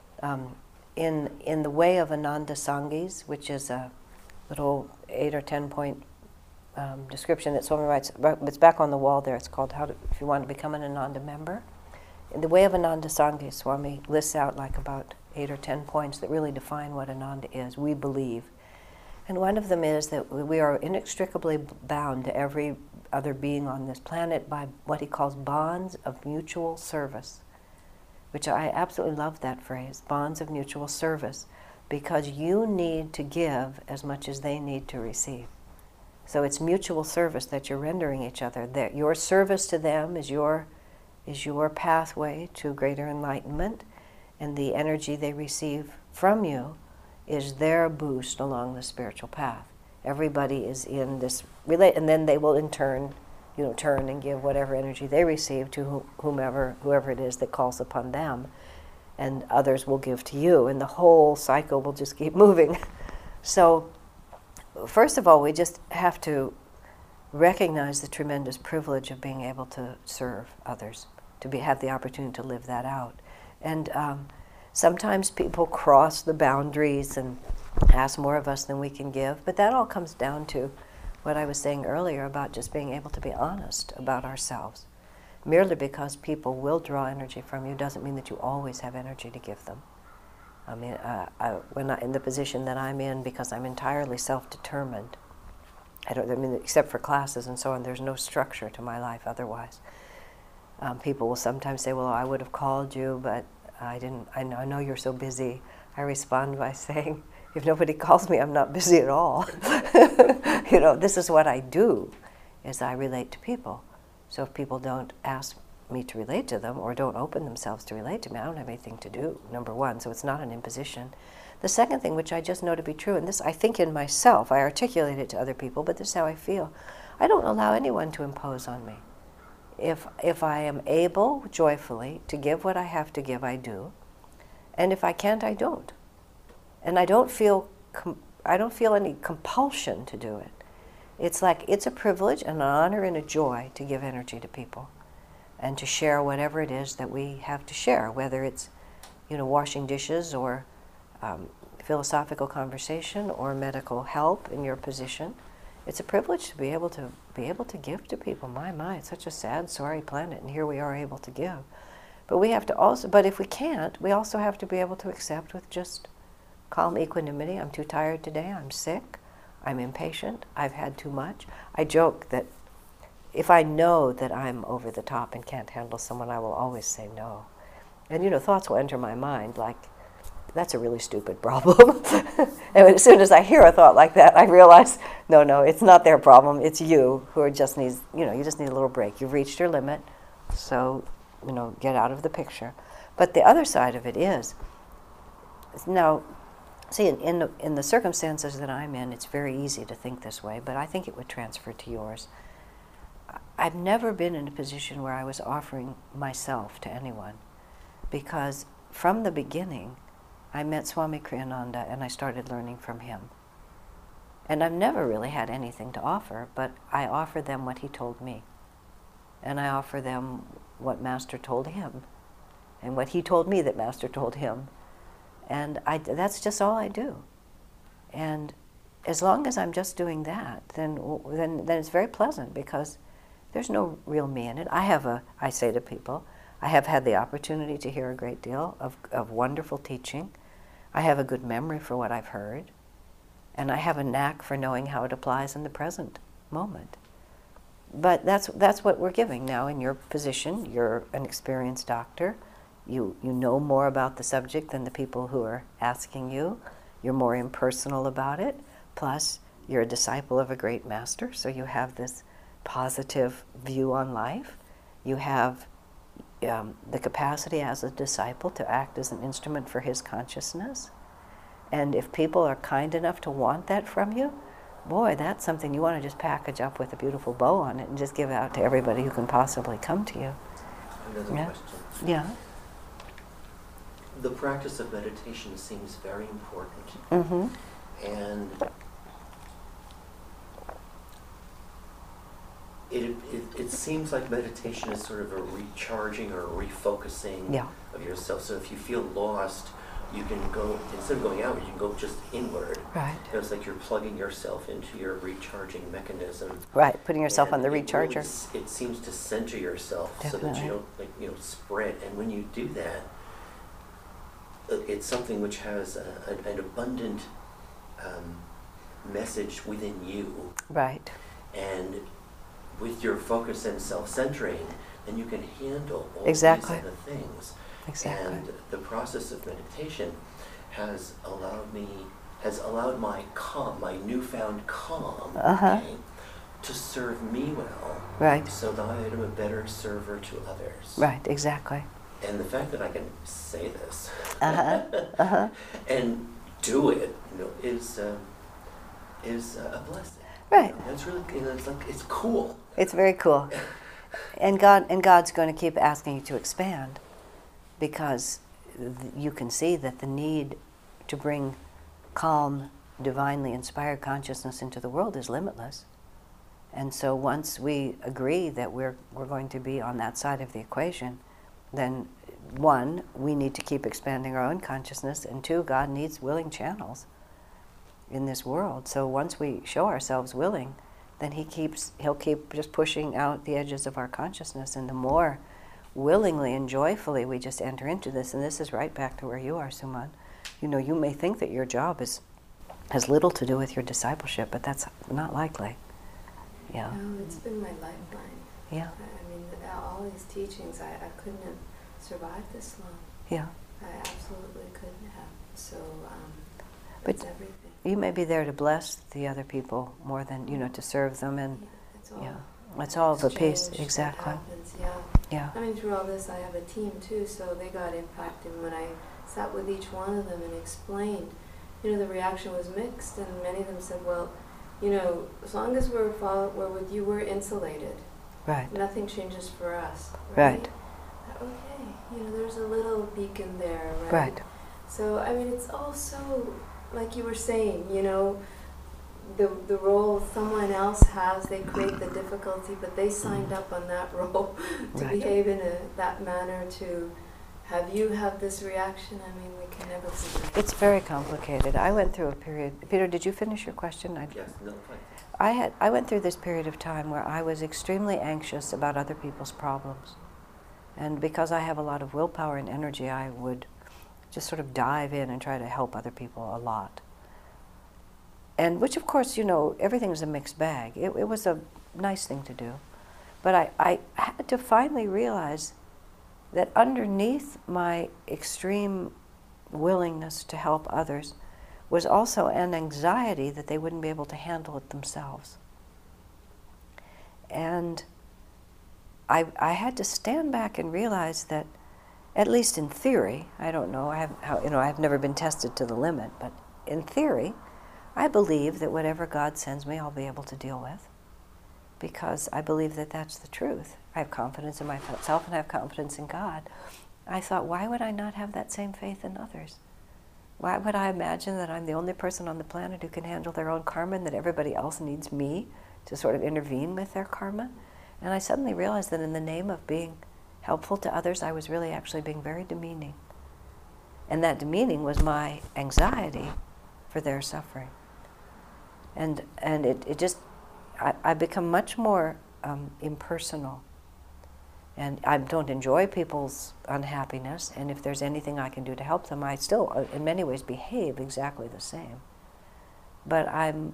in the way of Ananda Sangis, which is a little 8 or 10 point description that Swami writes. It's back on the wall there. It's called if you want to become an Ananda member. In the way of Ananda Sangis, Swami lists out like about 8 or 10 points that really define what Ananda is. We believe. And one of them is that we are inextricably bound to every other being on this planet by what he calls bonds of mutual service, which I absolutely love that phrase, bonds of mutual service, because you need to give as much as they need to receive. So it's mutual service that you're rendering each other. That your service to them is your pathway to greater enlightenment, and the energy they receive from you is their boost along the spiritual path. Everybody is in this and then they will in turn, turn and give whatever energy they receive to whoever it is that calls upon them, and others will give to you, and the whole cycle will just keep moving. So, first of all, we just have to recognize the tremendous privilege of being able to serve others, to have the opportunity to live that out. And sometimes people cross the boundaries and ask more of us than we can give, but that all comes down to what I was saying earlier about just being able to be honest about ourselves. Merely because people will draw energy from you doesn't mean that you always have energy to give them. I mean, in the position that I'm in, because I'm entirely self-determined, except for classes and so on, there's no structure to my life otherwise. People will sometimes say, well, I would have called you, but I didn't. I know you're so busy. I respond by saying, if nobody calls me, I'm not busy at all. This is what I do, is I relate to people. So if people don't ask me to relate to them or don't open themselves to relate to me, I don't have anything to do, number one. So it's not an imposition. The second thing, which I just know to be true, and this I think in myself, I articulate it to other people, but this is how I feel. I don't allow anyone to impose on me. If I am able, joyfully, to give what I have to give, I do. And if I can't, I don't. And I don't feel any compulsion to do it. It's like it's a privilege and an honor and a joy to give energy to people and to share whatever it is that we have to share, whether it's, washing dishes or philosophical conversation or medical help in your position. It's a privilege to be able to give to people. My, it's such a sad, sorry planet, and here we are able to give. But we have to also, but if we can't, we also have to be able to accept with just calm equanimity. I'm too tired today, I'm sick, I'm impatient, I've had too much. I joke that if I know that I'm over the top and can't handle someone, I will always say no. And thoughts will enter my mind like, that's a really stupid problem. And as soon as I hear a thought like that, I realize, no, it's not their problem, it's you who just needs, you just need a little break. You've reached your limit, so, get out of the picture. But the other side of it is, now, see, in the circumstances that I'm in, it's very easy to think this way, but I think it would transfer to yours. I've never been in a position where I was offering myself to anyone, because from the beginning, I met Swami Kriyananda and I started learning from him. And I've never really had anything to offer, but I offer them what he told me. And I offer them what Master told him, and what he told me that Master told him. And that's just all I do. And as long as I'm just doing that, then it's very pleasant, because there's no real me in it. I say to people, I have had the opportunity to hear a great deal of wonderful teaching. I have a good memory for what I've heard. And I have a knack for knowing how it applies in the present moment. But that's what we're giving now in your position. You're an experienced doctor. You know more about the subject than the people who are asking you. You're more impersonal about it. Plus, you're a disciple of a great master, so you have this positive view on life. You have the capacity as a disciple to act as an instrument for his consciousness. And if people are kind enough to want that from you, boy, that's something you want to just package up with a beautiful bow on it and just give out to everybody who can possibly come to you. Another question. Yeah. The practice of meditation seems very important. Mm-hmm. And it seems like meditation is sort of a recharging or a refocusing of yourself. So if you feel lost, you can go, instead of going outward, you can go just inward. Right. It's like you're plugging yourself into your recharging mechanism. Right, putting yourself on the it recharger. Really, it seems to center yourself. Definitely. So that you don't spread. And when you do that, it's something which has an abundant message within you. Right. And with your focus and self-centering, then you can handle all Exactly. these other things. Exactly. And the process of meditation has allowed my calm, my newfound calm, to serve me well. Right. So that I am a better server to others. Right, exactly. And the fact that I can say this Uh-huh. and do it, is a blessing. Right. That's really, it's like, it's cool. It's very cool. And God's going to keep asking you to expand, because you can see that the need to bring calm, divinely inspired consciousness into the world is limitless. And so once we agree that we're going to be on that side of the equation, then one, we need to keep expanding our own consciousness, and two, God needs willing channels in this world. So once we show ourselves willing, then He'll keep just pushing out the edges of our consciousness, and the more willingly and joyfully we just enter into this, and this is right back to where you are, Suman. You may think that your job has little to do with your discipleship, but that's not likely. Yeah. No, it's been my lifeline. Yeah. I mean, all these teachings, I couldn't have survived this long. Yeah. I absolutely couldn't have. So, But it's everything. you may be there to bless the other people more than, to serve them, and It's all, it's all of a piece. exchange that Exactly. happens, yeah. Yeah. I mean, through all this, I have a team too, so they got impacted when I sat with each one of them and explained. The reaction was mixed, and many of them said, well, as long as we're with you, we're insulated. Right. Nothing changes for us. Right. Okay, there's a little beacon there, right? Right. So, I mean, it's also, like you were saying, the role someone else has, they create the difficulty, but they signed up on that role to Right. behave in that manner, to have you have this reaction. I mean, we can never predict. It's very complicated. I went through a period. Peter, did you finish your question? Yes, no, fine. I went through this period of time where I was extremely anxious about other people's problems. And because I have a lot of willpower and energy, I would just sort of dive in and try to help other people a lot. And which, of course, everything's a mixed bag. It was a nice thing to do. But I had to finally realize that underneath my extreme willingness to help others was also an anxiety that they wouldn't be able to handle it themselves. And I had to stand back and realize that, at least in theory, I don't know, I've never been tested to the limit, but in theory, I believe that whatever God sends me, I'll be able to deal with, because I believe that that's the truth. I have confidence in myself and I have confidence in God. I thought, why would I not have that same faith in others? Why would I imagine that I'm the only person on the planet who can handle their own karma, and that everybody else needs me to sort of intervene with their karma? And I suddenly realized that in the name of being helpful to others, I was really actually being very demeaning. And that demeaning was my anxiety for their suffering. And it just, I become much more impersonal. And I don't enjoy people's unhappiness, and if there's anything I can do to help them, I still, in many ways, behave exactly the same. But I'm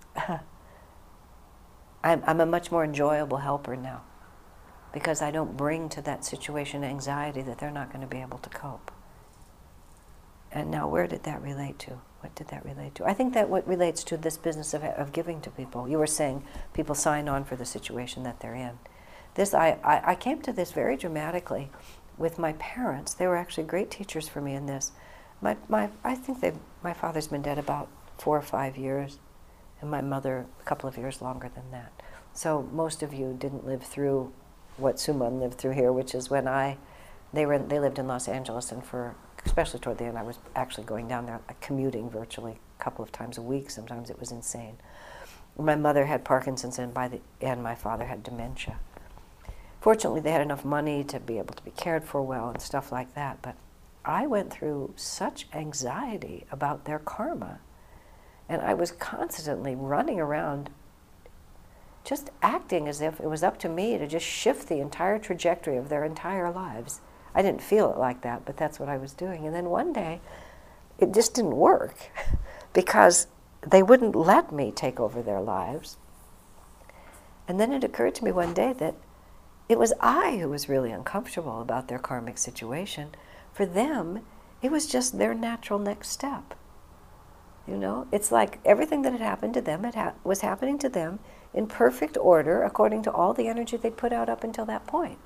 a much more enjoyable helper now, because I don't bring to that situation anxiety that they're not going to be able to cope. And now, where did that relate to? What did that relate to? I think that what relates to this business of giving to people. You were saying people sign on for the situation that they're in. I came to this very dramatically with my parents. They were actually great teachers for me in this. I think my father's been dead about 4 or 5 years, and my mother a couple of years longer than that. So most of you didn't live through what Suman lived through here, which is when they lived in Los Angeles, and especially toward the end, I was actually going down there, commuting virtually a couple of times a week. Sometimes it was insane. My mother had Parkinson's, and by the end, my father had dementia. Fortunately, they had enough money to be able to be cared for well and stuff like that, but I went through such anxiety about their karma, and I was constantly running around just acting as if it was up to me to just shift the entire trajectory of their entire lives. I didn't feel it like that, but that's what I was doing. And then one day, it just didn't work because they wouldn't let me take over their lives. And then it occurred to me one day that it was I who was really uncomfortable about their karmic situation. For them, it was just their natural next step. It's like everything that had happened to them was happening to them in perfect order according to all the energy they'd put out up until that point.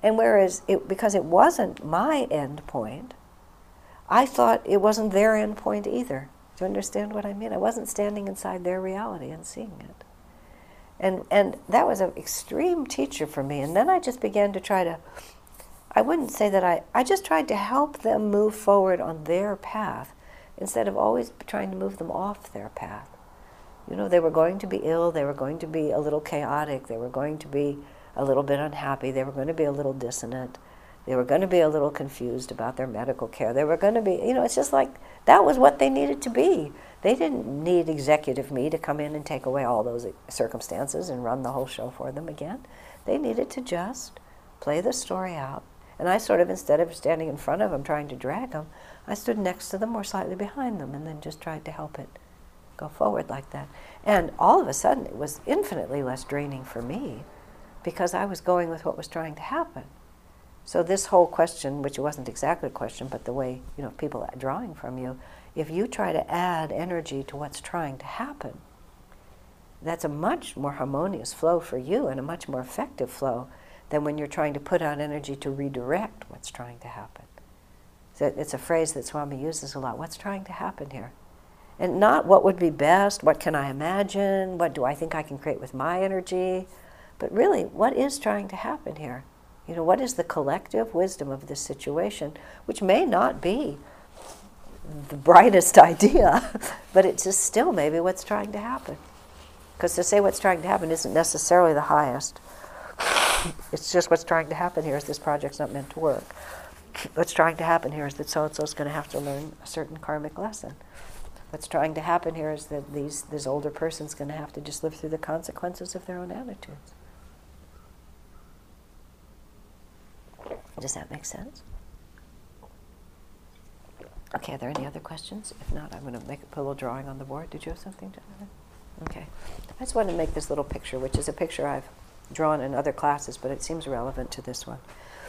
And whereas, because it wasn't my end point, I thought it wasn't their end point either. Do you understand what I mean? I wasn't standing inside their reality and seeing it. And that was an extreme teacher for me. And then I just began to try to, I wouldn't say that I just tried to help them move forward on their path instead of always trying to move them off their path. You know, they were going to be ill, they were going to be a little chaotic, they were going to be a little bit unhappy, they were going to be a little dissonant, they were going to be a little confused about their medical care, they were going to be, you know, it's just like that was what they needed to be. They didn't need executive me to come in and take away all those circumstances and run the whole show for them again. They needed to just play the story out. And I sort of, instead of standing in front of them trying to drag them, I stood next to them or slightly behind them and then just tried to help it go forward like that. And all of a sudden it was infinitely less draining for me because I was going with what was trying to happen. So this whole question, which wasn't exactly a question, but the way, you know, people are drawing from you, if you try to add energy to what's trying to happen, that's a much more harmonious flow for you and a much more effective flow than when you're trying to put out energy to redirect what's trying to happen. So it's a phrase that Swami uses a lot. What's trying to happen here? And not what would be best, what can I imagine, what do I think I can create with my energy, but really, what is trying to happen here? You know, what is the collective wisdom of this situation, which may not be the brightest idea, but it's just still maybe what's trying to happen. Because to say what's trying to happen isn't necessarily the highest. It's just what's trying to happen here is this project's not meant to work. What's trying to happen here is that so-and-so's going to have to learn a certain karmic lesson. What's trying to happen here is that this older person's going to have to just live through the consequences of their own attitudes. Does that make sense? Okay, are there any other questions? If not, I'm going to put a little drawing on the board. Did you have something to add? Okay. I just wanted to make this little picture, which is a picture I've drawn in other classes, but it seems relevant to this one.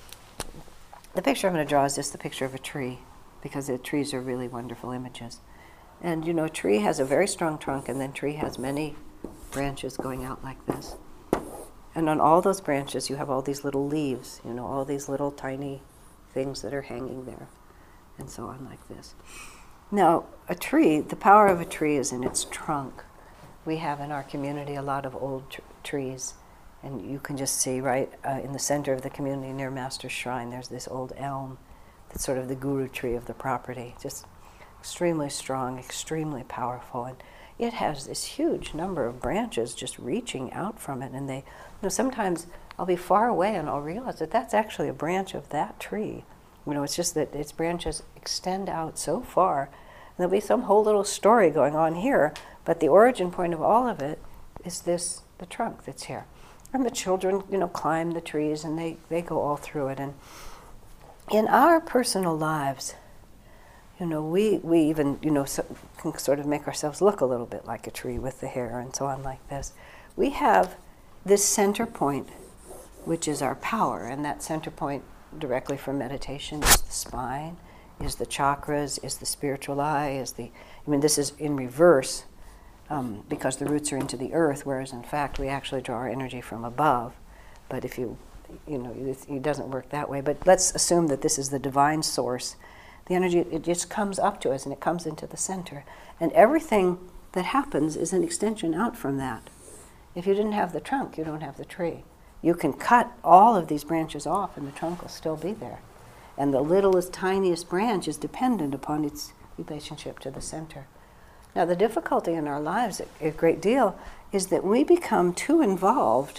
The picture I'm going to draw is just the picture of a tree, because the trees are really wonderful images. And, you know, a tree has a very strong trunk, and then tree has many branches going out like this. And on all those branches, you have all these little leaves, you know, all these little tiny things that are hanging there, and so on like this. Now, a tree, the power of a tree is in its trunk. We have in our community a lot of old trees, and you can just see right in the center of the community near Master's Shrine, there's this old elm that's sort of the guru tree of the property, just extremely strong, extremely powerful, and it has this huge number of branches just reaching out from it, and they, you know, sometimes I'll be far away and I'll realize that that's actually a branch of that tree. You know, it's just that its branches extend out so far, and there'll be some whole little story going on here, but the origin point of all of it is this, the trunk that's here. And the children, you know, climb the trees and they go all through it. And in our personal lives, you know, we even, you know, can sort of make ourselves look a little bit like a tree with the hair and so on like this. We have this center point, which is our power, and that center point directly from meditation is the spine, is the chakras, is the spiritual eye, is the, I mean, this is in reverse because the roots are into the earth, whereas in fact we actually draw our energy from above. But if you know, it doesn't work that way. But let's assume that this is the divine source. The energy, it just comes up to us and it comes into the center. And everything that happens is an extension out from that. If you didn't have the trunk, you don't have the tree. You can cut all of these branches off and the trunk will still be there. And the littlest, tiniest branch is dependent upon its relationship to the center. Now the difficulty in our lives, a great deal, is that we become too involved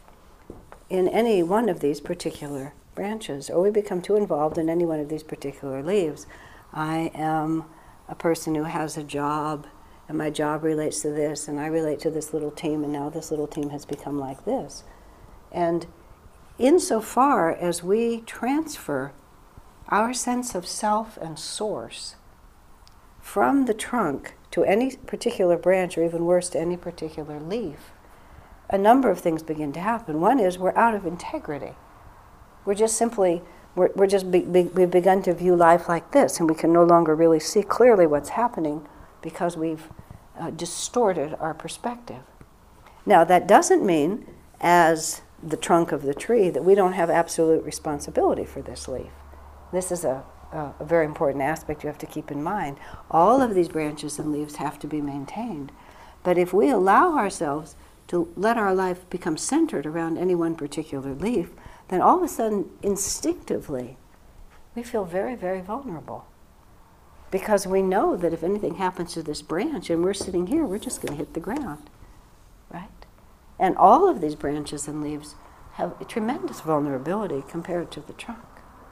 in any one of these particular branches, or we become too involved in any one of these particular leaves. I am a person who has a job, and my job relates to this, and I relate to this little team, and now this little team has become like this. And insofar as we transfer our sense of self and source from the trunk to any particular branch, or even worse, to any particular leaf, a number of things begin to happen. One is we're out of integrity. We're just simply, we've begun to view life like this, and we can no longer really see clearly what's happening because we've distorted our perspective. Now, that doesn't mean, as the trunk of the tree, that we don't have absolute responsibility for this leaf. This is a very important aspect you have to keep in mind. All of these branches and leaves have to be maintained. But if we allow ourselves to let our life become centered around any one particular leaf, then all of a sudden, instinctively, we feel very, very vulnerable. Because we know that if anything happens to this branch and we're sitting here, we're just going to hit the ground, right? And all of these branches and leaves have a tremendous vulnerability compared to the trunk.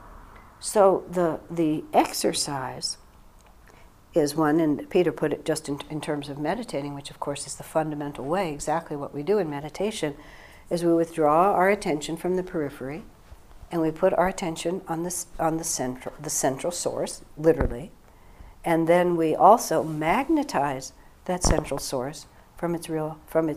So the exercise is one, and Peter put it just in terms of meditating, which of course is the fundamental way, exactly what we do in meditation, is we withdraw our attention from the periphery, and we put our attention on the central source, literally, and then we also magnetize that central source from its real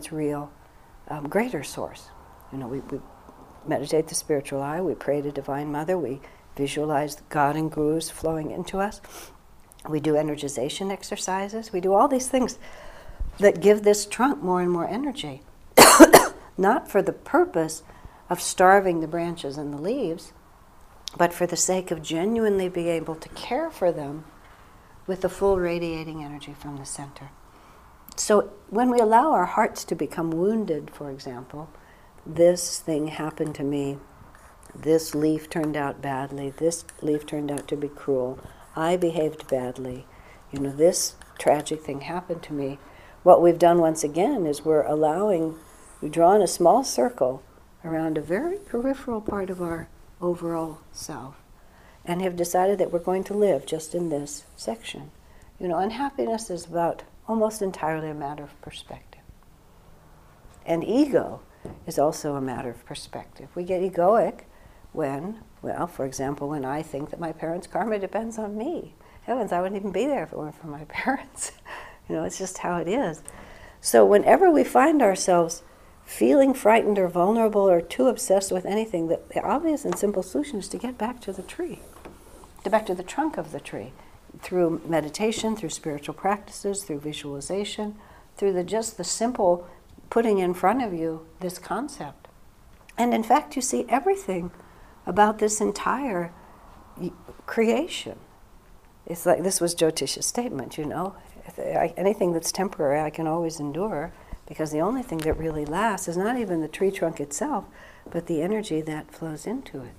greater source. You know, we meditate the spiritual eye, we pray to Divine Mother, we visualize God and gurus flowing into us. We do energization exercises. We do all these things that give this trunk more and more energy. Not for the purpose of starving the branches and the leaves, but for the sake of genuinely being able to care for them with the full radiating energy from the center. So when we allow our hearts to become wounded, for example, this thing happened to me, this leaf turned out badly, this leaf turned out to be cruel, I behaved badly, you know, this tragic thing happened to me. What we've done once again is we've drawn a small circle around a very peripheral part of our overall self and have decided that we're going to live just in this section. You know, unhappiness is about almost entirely a matter of perspective. And ego is also a matter of perspective. We get egoic when, well, for example, when I think that my parents' karma depends on me. Heavens, I wouldn't even be there if it weren't for my parents. You know, it's just how it is. So whenever we find ourselves feeling frightened or vulnerable or too obsessed with anything, the obvious and simple solution is to get back to the tree, to back to the trunk of the tree, through meditation, through spiritual practices, through visualization, through just the simple putting in front of you this concept. And in fact, you see everything about this entire creation. It's like, this was Jyotisha's statement, you know, anything that's temporary I can always endure, because the only thing that really lasts is not even the tree trunk itself, but the energy that flows into it.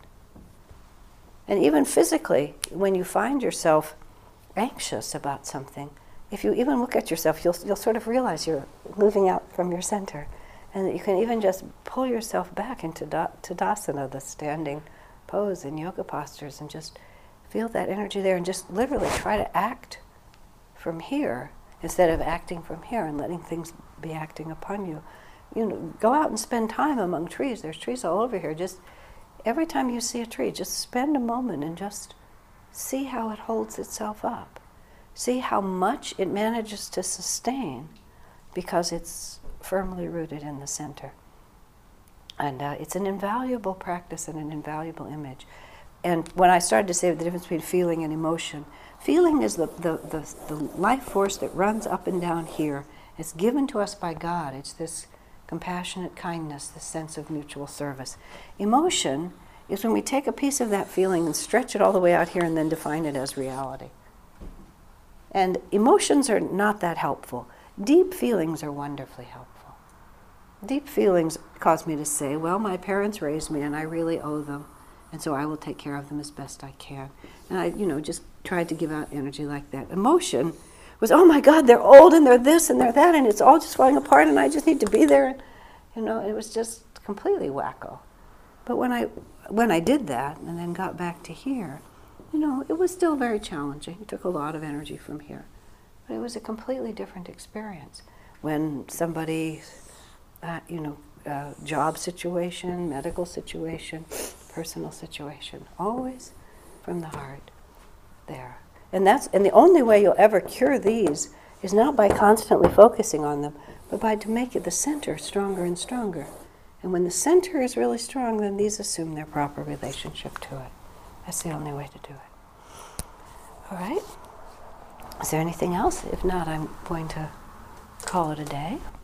And even physically, when you find yourself anxious about something, if you even look at yourself, you'll sort of realize you're moving out from your center, and that you can even just pull yourself back into Tadasana, the standing pose in yoga postures, and just feel that energy there, and just literally try to act from here instead of acting from here and letting things be acting upon you. You know, go out and spend time among trees. There's trees all over here. Just every time you see a tree, just spend a moment and just see how it holds itself up. See how much it manages to sustain because it's firmly rooted in the center. And it's an invaluable practice and an invaluable image. And when I started to say the difference between feeling and emotion, feeling is the life force that runs up and down here. It's given to us by God. It's this compassionate kindness, this sense of mutual service. Emotion is when we take a piece of that feeling and stretch it all the way out here and then define it as reality. And emotions are not that helpful. Deep feelings are wonderfully helpful. Deep feelings cause me to say, well, my parents raised me and I really owe them, and so I will take care of them as best I can. And I, just tried to give out energy like that. Emotion was, oh my God, they're old and they're this and they're that, and it's all just falling apart and I just need to be there. And, it was just completely wacko. But when I did that and then got back to here, it was still very challenging. It took a lot of energy from here. But it was a completely different experience. When somebody, job situation, medical situation, personal situation, always from the heart there. And the only way you'll ever cure these is not by constantly focusing on them, but by to make the center stronger and stronger. And when the center is really strong, then these assume their proper relationship to it. That's the only way to do it. All right? Is there anything else? If not, I'm going to call it a day.